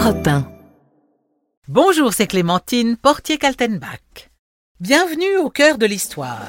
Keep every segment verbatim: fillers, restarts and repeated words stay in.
Europe un. Bonjour, c'est Clémentine, portier Kaltenbach. Bienvenue au cœur de l'histoire.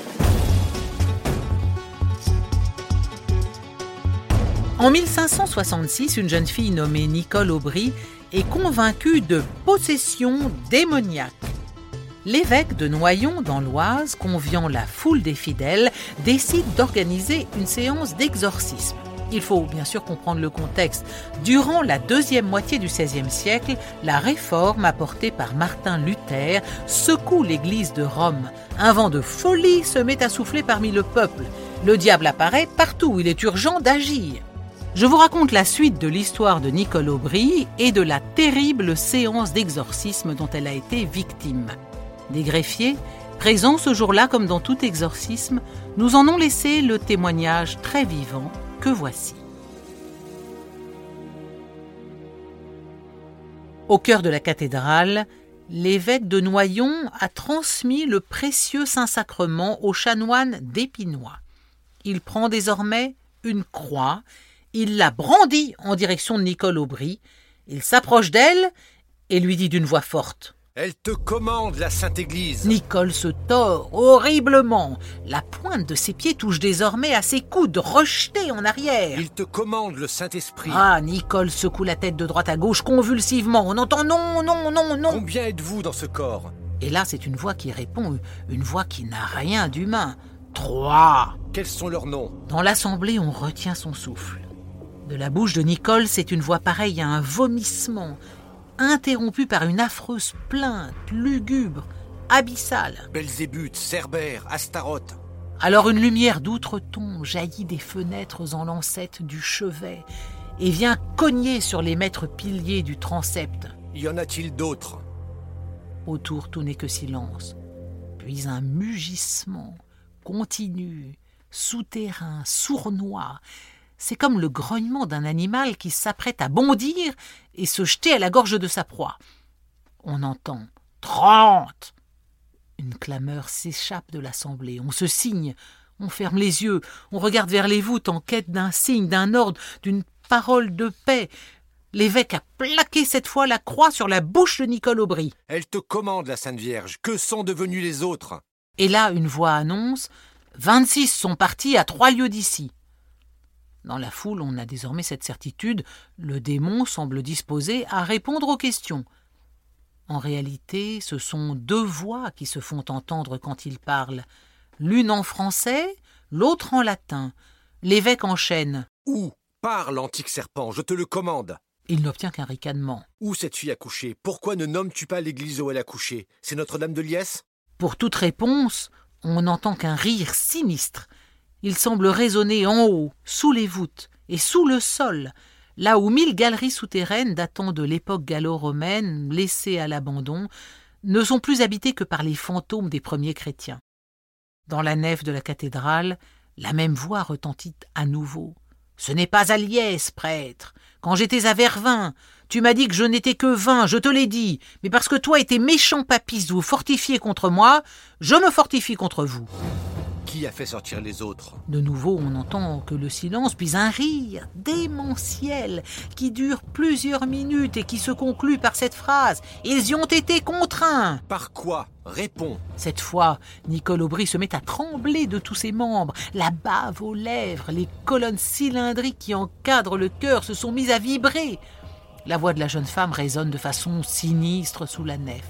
En mille cinq cent soixante-six, une jeune fille nommée Nicole Aubry est convaincue de possession démoniaque. L'évêque de Noyon, dans l'Oise, conviant la foule des fidèles, décide d'organiser une séance d'exorcisme. Il faut bien sûr comprendre le contexte. Durant la deuxième moitié du seizième siècle, la réforme apportée par Martin Luther secoue l'Église de Rome. Un vent de folie se met à souffler parmi le peuple. Le diable apparaît partout, il est urgent d'agir. Je vous raconte la suite de l'histoire de Nicole Aubry et de la terrible séance d'exorcisme dont elle a été victime. Des greffiers, présents ce jour-là comme dans tout exorcisme, nous en ont laissé le témoignage très vivant que voici. Au cœur de la cathédrale, l'évêque de Noyon a transmis le précieux Saint-Sacrement au chanoine d'Épinois. Il prend désormais une croix, il la brandit en direction de Nicole Aubry, il s'approche d'elle et lui dit d'une voix forte: « Elle te commande, la Sainte Église !» Nicole se tord horriblement. La pointe de ses pieds touche désormais à ses coudes, rejetés en arrière. Il te commande, le Saint-Esprit. Ah, Nicole secoue la tête de droite à gauche convulsivement. On entend non, non, non, non. Combien êtes-vous dans ce corps ? Et là, c'est une voix qui répond, une voix qui n'a rien d'humain. Trois. Quels sont leurs noms ? Dans l'assemblée, on retient son souffle. De la bouche de Nicole, c'est une voix pareille à un vomissement, interrompu par une affreuse plainte, lugubre, abyssale. Belzébuth, Cerbère, Astaroth. Alors une lumière d'outre-tombe jaillit des fenêtres en lancettes du chevet et vient cogner sur les maîtres piliers du transept. Y en a-t-il d'autres ? Autour, tout n'est que silence. Puis un mugissement continu, souterrain, sournois. C'est comme le grognement d'un animal qui s'apprête à bondir et se jeter à la gorge de sa proie. On entend « Trente !» Une clameur s'échappe de l'assemblée. On se signe, on ferme les yeux, on regarde vers les voûtes en quête d'un signe, d'un ordre, d'une parole de paix. L'évêque a plaqué cette fois la croix sur la bouche de Nicole Aubry. « Elle te commande, la Sainte Vierge. Que sont devenus les autres ?» Et là, une voix annonce « Vingt-six sont partis à trois lieues d'ici. » Dans la foule, on a désormais cette certitude, le démon semble disposé à répondre aux questions. En réalité, ce sont deux voix qui se font entendre quand il parle. L'une en français, l'autre en latin. L'évêque enchaîne. « Où ? Parle, antique serpent, je te le commande !» Il n'obtient qu'un ricanement. « Où cette fille a couché ? Pourquoi ne nommes-tu pas l'église où elle a couché ? C'est Notre-Dame de Liesse ?» Pour toute réponse, on n'entend qu'un rire sinistre. Il semble résonner en haut, sous les voûtes et sous le sol, là où mille galeries souterraines datant de l'époque gallo-romaine, laissées à l'abandon, ne sont plus habitées que par les fantômes des premiers chrétiens. Dans la nef de la cathédrale, la même voix retentit à nouveau. « Ce n'est pas à Liesse, prêtre. Quand j'étais à Vervins, tu m'as dit que je n'étais que vingt, je te l'ai dit, mais parce que toi et tes méchants papistes vous fortifiez contre moi, je me fortifie contre vous. » Qui a fait sortir les autres ? De nouveau, on n'entend que le silence, puis un rire démentiel qui dure plusieurs minutes et qui se conclut par cette phrase « Ils y ont été contraints !» Par quoi ? Réponds. Cette fois, Nicole Aubry se met à trembler de tous ses membres. La bave aux lèvres, les colonnes cylindriques qui encadrent le cœur se sont mises à vibrer. La voix de la jeune femme résonne de façon sinistre sous la nef.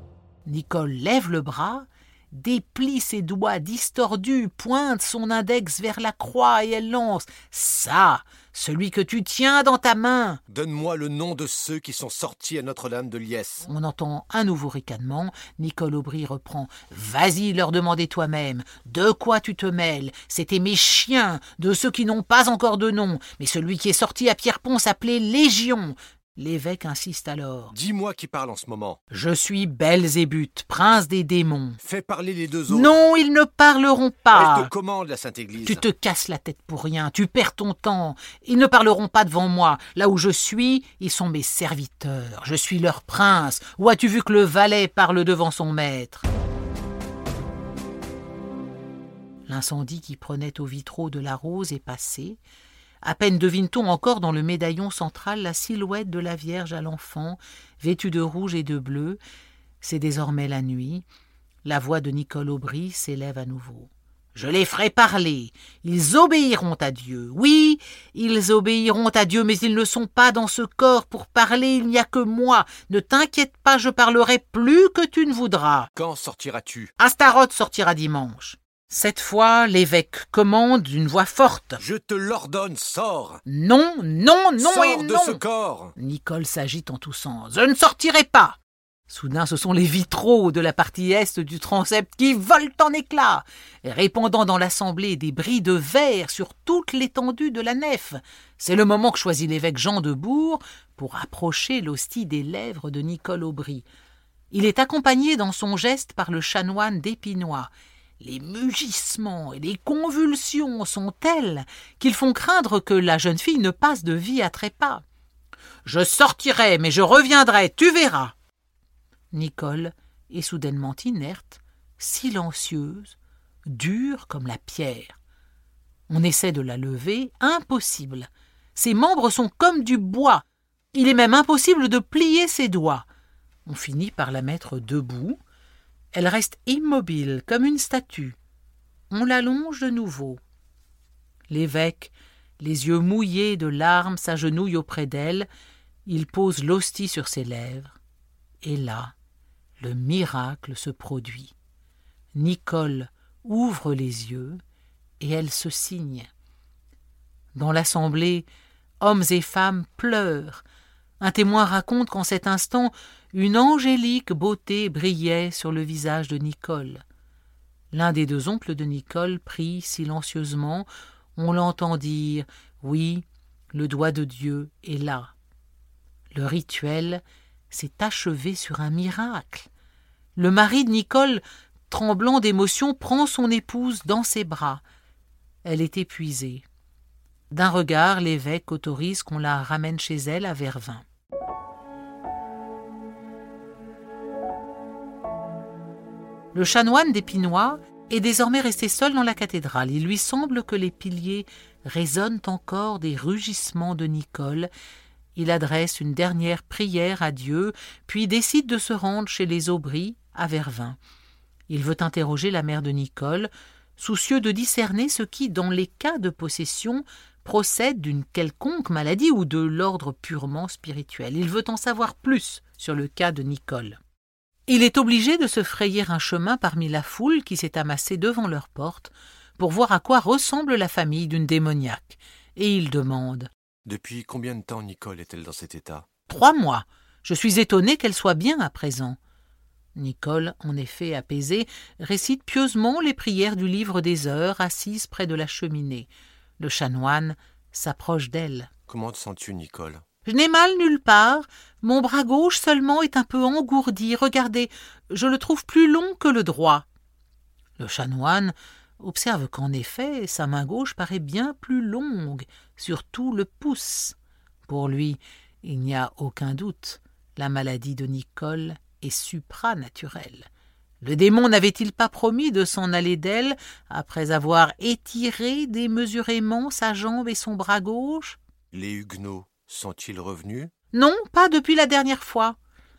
Nicole lève le bras, déplie ses doigts distordus, pointe son index vers la croix et elle lance « Ça, celui que tu tiens dans ta main !» Donne-moi le nom de ceux qui sont sortis à Notre-Dame de Liesse. On entend un nouveau ricanement. Nicole Aubry reprend « Vas-y leur demander toi-même. De quoi tu te mêles ? C'étaient mes chiens, de ceux qui n'ont pas encore de nom. Mais celui qui est sorti à Pierrepont s'appelait Légion. » L'évêque insiste alors. « Dis-moi qui parle en ce moment. »« Je suis Belzébuth, prince des démons. »« Fais parler les deux autres. »« Non, ils ne parleront pas. »« Elle te commande, la Sainte Église. »« Tu te casses la tête pour rien, tu perds ton temps. Ils ne parleront pas devant moi. Là où je suis, ils sont mes serviteurs. Je suis leur prince. Où as-tu vu que le valet parle devant son maître ?» L'incendie qui prenait aux vitraux de la Rose est passé. À peine devine-t-on encore dans le médaillon central la silhouette de la Vierge à l'enfant, vêtue de rouge et de bleu. C'est désormais la nuit. La voix de Nicole Aubry s'élève à nouveau. « Je les ferai parler. Ils obéiront à Dieu. Oui, ils obéiront à Dieu, mais ils ne sont pas dans ce corps. Pour parler, il n'y a que moi. Ne t'inquiète pas, je parlerai plus que tu ne voudras. » Quand sortiras-tu ? Astaroth sortira dimanche. Cette fois, l'évêque commande d'une voix forte. « Je te l'ordonne, sors !»« Non, non, non Sors et non !» de ce corps !» Nicole s'agite en toussant. « Je ne sortirai pas !» Soudain, ce sont les vitraux de la partie est du transept qui volent en éclats, répandant dans l'assemblée des bris de verre sur toute l'étendue de la nef. C'est le moment que choisit l'évêque Jean de Bourg pour approcher l'hostie des lèvres de Nicole Aubry. Il est accompagné dans son geste par le chanoine d'Épinois. Les mugissements et les convulsions sont tels qu'ils font craindre que la jeune fille ne passe de vie à trépas. « Je sortirai, mais je reviendrai, tu verras !» Nicole est soudainement inerte, silencieuse, dure comme la pierre. On essaie de la lever, impossible. Ses membres sont comme du bois. Il est même impossible de plier ses doigts. On finit par la mettre debout. Elle reste immobile, comme une statue. On l'allonge de nouveau. L'évêque, les yeux mouillés de larmes, s'agenouille auprès d'elle. Il pose l'hostie sur ses lèvres. Et là, le miracle se produit. Nicole ouvre les yeux et elle se signe. Dans l'assemblée, hommes et femmes pleurent. Un témoin raconte qu'en cet instant, une angélique beauté brillait sur le visage de Nicole. L'un des deux oncles de Nicole prie silencieusement. On l'entend dire « Oui, le doigt de Dieu est là ». Le rituel s'est achevé sur un miracle. Le mari de Nicole, tremblant d'émotion, prend son épouse dans ses bras. Elle est épuisée. D'un regard, l'évêque autorise qu'on la ramène chez elle à Vervins. Le chanoine d'Épinois est désormais resté seul dans la cathédrale. Il lui semble que les piliers résonnent encore des rugissements de Nicole. Il adresse une dernière prière à Dieu, puis décide de se rendre chez les Aubry, à Vervins. Il veut interroger la mère de Nicole, soucieux de discerner ce qui, dans les cas de possession, procède d'une quelconque maladie ou de l'ordre purement spirituel. Il veut en savoir plus sur le cas de Nicole. Il est obligé de se frayer un chemin parmi la foule qui s'est amassée devant leur porte pour voir à quoi ressemble la famille d'une démoniaque. Et il demande « Depuis combien de temps Nicole est-elle dans cet état ?»« Trois mois. Je suis étonné qu'elle soit bien à présent. » Nicole, en effet apaisée, récite pieusement les prières du livre des heures, assise près de la cheminée. Le chanoine s'approche d'elle. « Comment te sens-tu, Nicole ?»« Je n'ai mal nulle part. Mon bras gauche seulement est un peu engourdi. Regardez, je le trouve plus long que le droit. » Le chanoine observe qu'en effet, sa main gauche paraît bien plus longue, surtout le pouce. Pour lui, il n'y a aucun doute. La maladie de Nicole est supranaturelle. Le démon n'avait-il pas promis de s'en aller d'elle après avoir étiré démesurément sa jambe et son bras gauche ? Les Huguenots sont-ils revenus ? Non, pas depuis la dernière fois.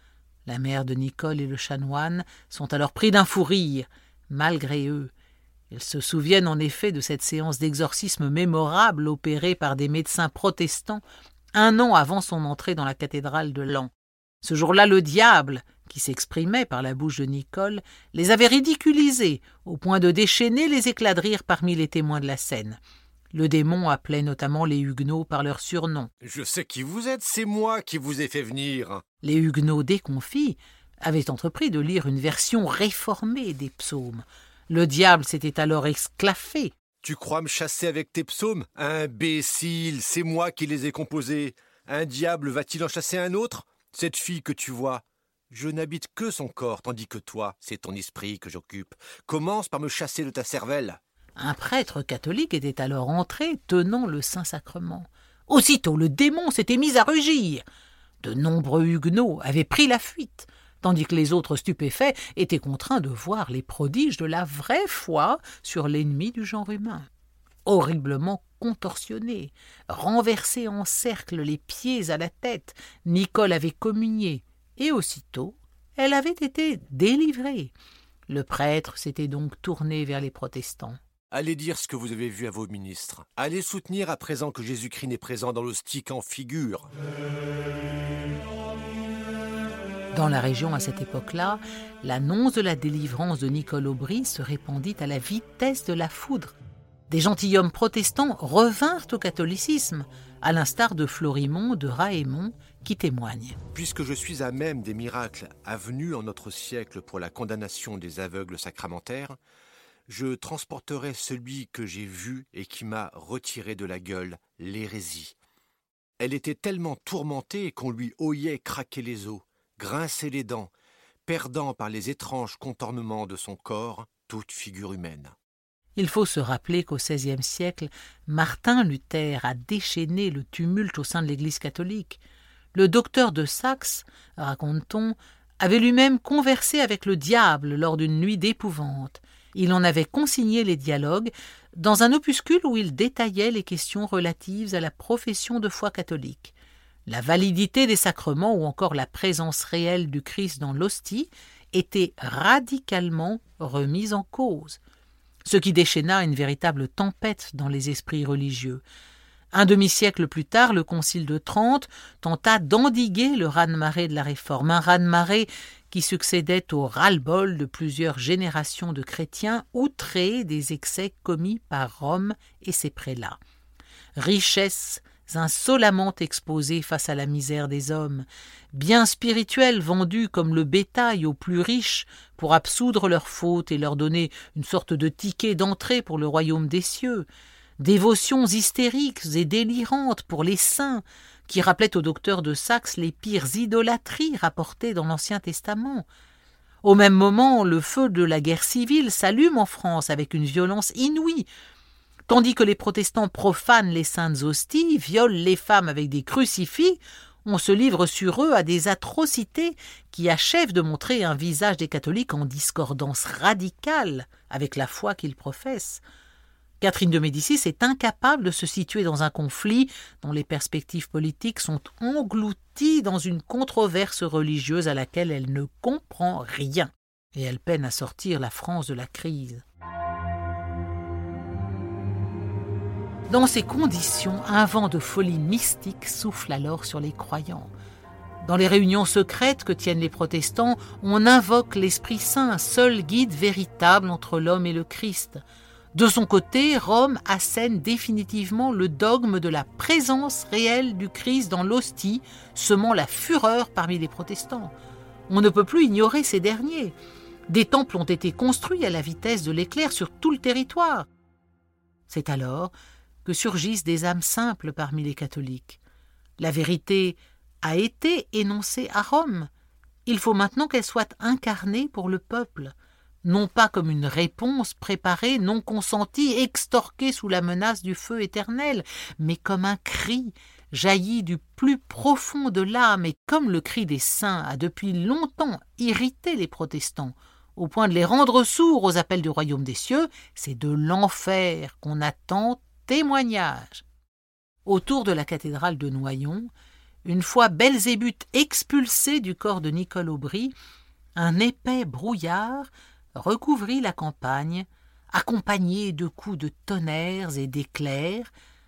La mère de Nicole et le chanoine sont alors pris d'un fou rire, malgré eux. Ils se souviennent en effet de cette séance d'exorcisme mémorable opérée par des médecins protestants un an avant son entrée dans la cathédrale de Laon. Ce jour-là, le diable, qui s'exprimait par la bouche de Nicole, les avait ridiculisés au point de déchaîner les éclats de rire parmi les témoins de la scène. Le démon appelait notamment les Huguenots par leur surnom. « Je sais qui vous êtes, c'est moi qui vous ai fait venir. » Les Huguenots déconfits avaient entrepris de lire une version réformée des psaumes. Le diable s'était alors esclaffé. « Tu crois me chasser avec tes psaumes ? Imbécile, c'est moi qui les ai composés. Un diable va-t-il en chasser un autre ? Cette fille que tu vois, je n'habite que son corps, tandis que toi, c'est ton esprit que j'occupe. Commence par me chasser de ta cervelle. » Un prêtre catholique était alors entré, tenant le Saint-Sacrement. Aussitôt, le démon s'était mis à rugir. De nombreux Huguenots avaient pris la fuite, tandis que les autres stupéfaits étaient contraints de voir les prodiges de la vraie foi sur l'ennemi du genre humain. Horriblement contorsionnée. Renversée en cercle, les pieds à la tête, Nicole avait communié, et aussitôt, elle avait été délivrée. Le prêtre s'était donc tourné vers les protestants. Allez dire ce que vous avez vu à vos ministres. Allez soutenir à présent que Jésus-Christ n'est présent dans l'hostie qu'en figure. Dans la région à cette époque-là, l'annonce de la délivrance de Nicole Aubry se répandit à la vitesse de la foudre. Des gentilshommes protestants revinrent au catholicisme, à l'instar de Florimond de Raémont, qui témoigne. Puisque je suis à même des miracles avenus en notre siècle pour la condamnation des aveugles sacramentaires, je transporterai celui que j'ai vu et qui m'a retiré de la gueule l'hérésie. Elle était tellement tourmentée qu'on lui oyait craquer les os, grincer les dents, perdant par les étranges contournements de son corps toute figure humaine. Il faut se rappeler qu'au seizième siècle, Martin Luther a déchaîné le tumulte au sein de l'Église catholique. Le docteur de Saxe, raconte-t-on, avait lui-même conversé avec le diable lors d'une nuit d'épouvante. Il en avait consigné les dialogues dans un opuscule où il détaillait les questions relatives à la profession de foi catholique. La validité des sacrements ou encore la présence réelle du Christ dans l'hostie était radicalement remise en cause, ce qui déchaîna une véritable tempête dans les esprits religieux. Un demi-siècle plus tard, le Concile de Trente tenta d'endiguer le raz-de-marée de la Réforme, un raz-de-marée qui succédait au ras-le-bol de plusieurs générations de chrétiens outrés des excès commis par Rome et ses prélats. Richesses insolemment exposées face à la misère des hommes, biens spirituels vendus comme le bétail aux plus riches pour absoudre leurs fautes et leur donner une sorte de ticket d'entrée pour le royaume des cieux, dévotions hystériques et délirantes pour les saints, qui rappelaient au docteur de Saxe les pires idolâtries rapportées dans l'Ancien Testament. Au même moment, le feu de la guerre civile s'allume en France avec une violence inouïe, tandis que les protestants profanent les saintes hosties, violent les femmes avec des crucifix, on se livre sur eux à des atrocités qui achèvent de montrer un visage des catholiques en discordance radicale avec la foi qu'ils professent. Catherine de Médicis est incapable de se situer dans un conflit dont les perspectives politiques sont englouties dans une controverse religieuse à laquelle elle ne comprend rien, et elle peine à sortir la France de la crise. Dans ces conditions, un vent de folie mystique souffle alors sur les croyants. Dans les réunions secrètes que tiennent les protestants, on invoque l'Esprit Saint, seul guide véritable entre l'homme et le Christ. De son côté, Rome assène définitivement le dogme de la présence réelle du Christ dans l'hostie, semant la fureur parmi les protestants. On ne peut plus ignorer ces derniers. Des temples ont été construits à la vitesse de l'éclair sur tout le territoire. C'est alors que surgissent des âmes simples parmi les catholiques. La vérité a été énoncée à Rome. Il faut maintenant qu'elle soit incarnée pour le peuple, non pas comme une réponse préparée, non consentie, extorquée sous la menace du feu éternel, mais comme un cri jailli du plus profond de l'âme, et comme le cri des saints a depuis longtemps irrité les protestants, au point de les rendre sourds aux appels du royaume des cieux, c'est de l'enfer qu'on attend témoignage. Autour de la cathédrale de Noyon, une fois Belzébuth expulsé du corps de Nicole Aubry, un épais brouillard recouvrit la campagne, accompagné de coups de tonnerres et d'éclairs,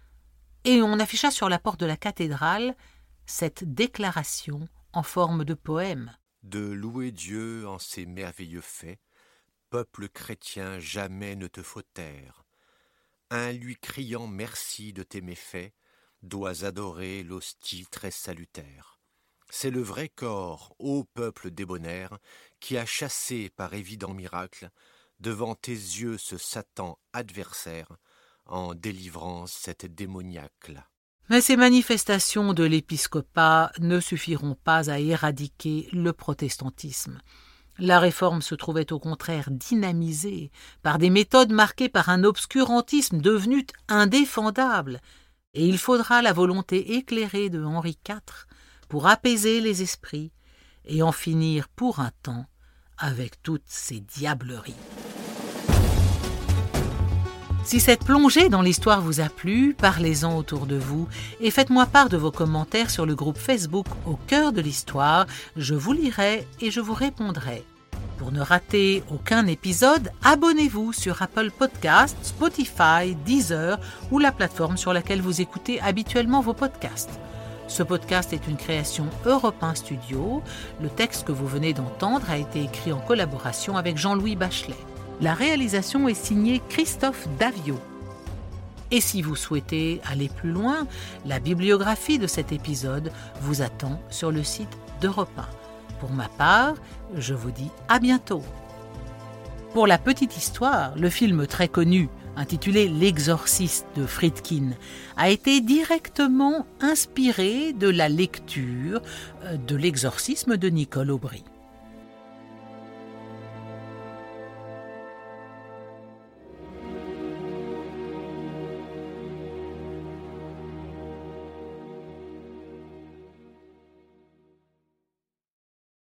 et on afficha sur la porte de la cathédrale cette déclaration en forme de poème. De louer Dieu en ses merveilleux faits, peuple chrétien, jamais ne te faut taire. Un lui criant merci de tes méfaits, dois adorer l'hostie très salutaire. C'est le vrai corps, ô peuple débonnaire, qui a chassé par évident miracle devant tes yeux ce Satan adversaire, en délivrance cette démoniaque-là. Mais ces manifestations de l'épiscopat ne suffiront pas à éradiquer le protestantisme. La réforme se trouvait au contraire dynamisée par des méthodes marquées par un obscurantisme devenu indéfendable, et il faudra la volonté éclairée de Henri quatre pour apaiser les esprits et en finir pour un temps avec toutes ces diableries. Si cette plongée dans l'histoire vous a plu, parlez-en autour de vous et faites-moi part de vos commentaires sur le groupe Facebook Au cœur de l'histoire. Je vous lirai et je vous répondrai. Pour ne rater aucun épisode, abonnez-vous sur Apple Podcasts, Spotify, Deezer ou la plateforme sur laquelle vous écoutez habituellement vos podcasts. Ce podcast est une création Europe un Studio. Le texte que vous venez d'entendre a été écrit en collaboration avec Jean-Louis Bachelet. La réalisation est signée Christophe Davio. Et si vous souhaitez aller plus loin, la bibliographie de cet épisode vous attend sur le site d'Europe un. Pour ma part, je vous dis à bientôt. Pour la petite histoire, le film très connu, intitulé L'Exorciste de Friedkin, a été directement inspiré de la lecture de L'Exorcisme de Nicole Aubry.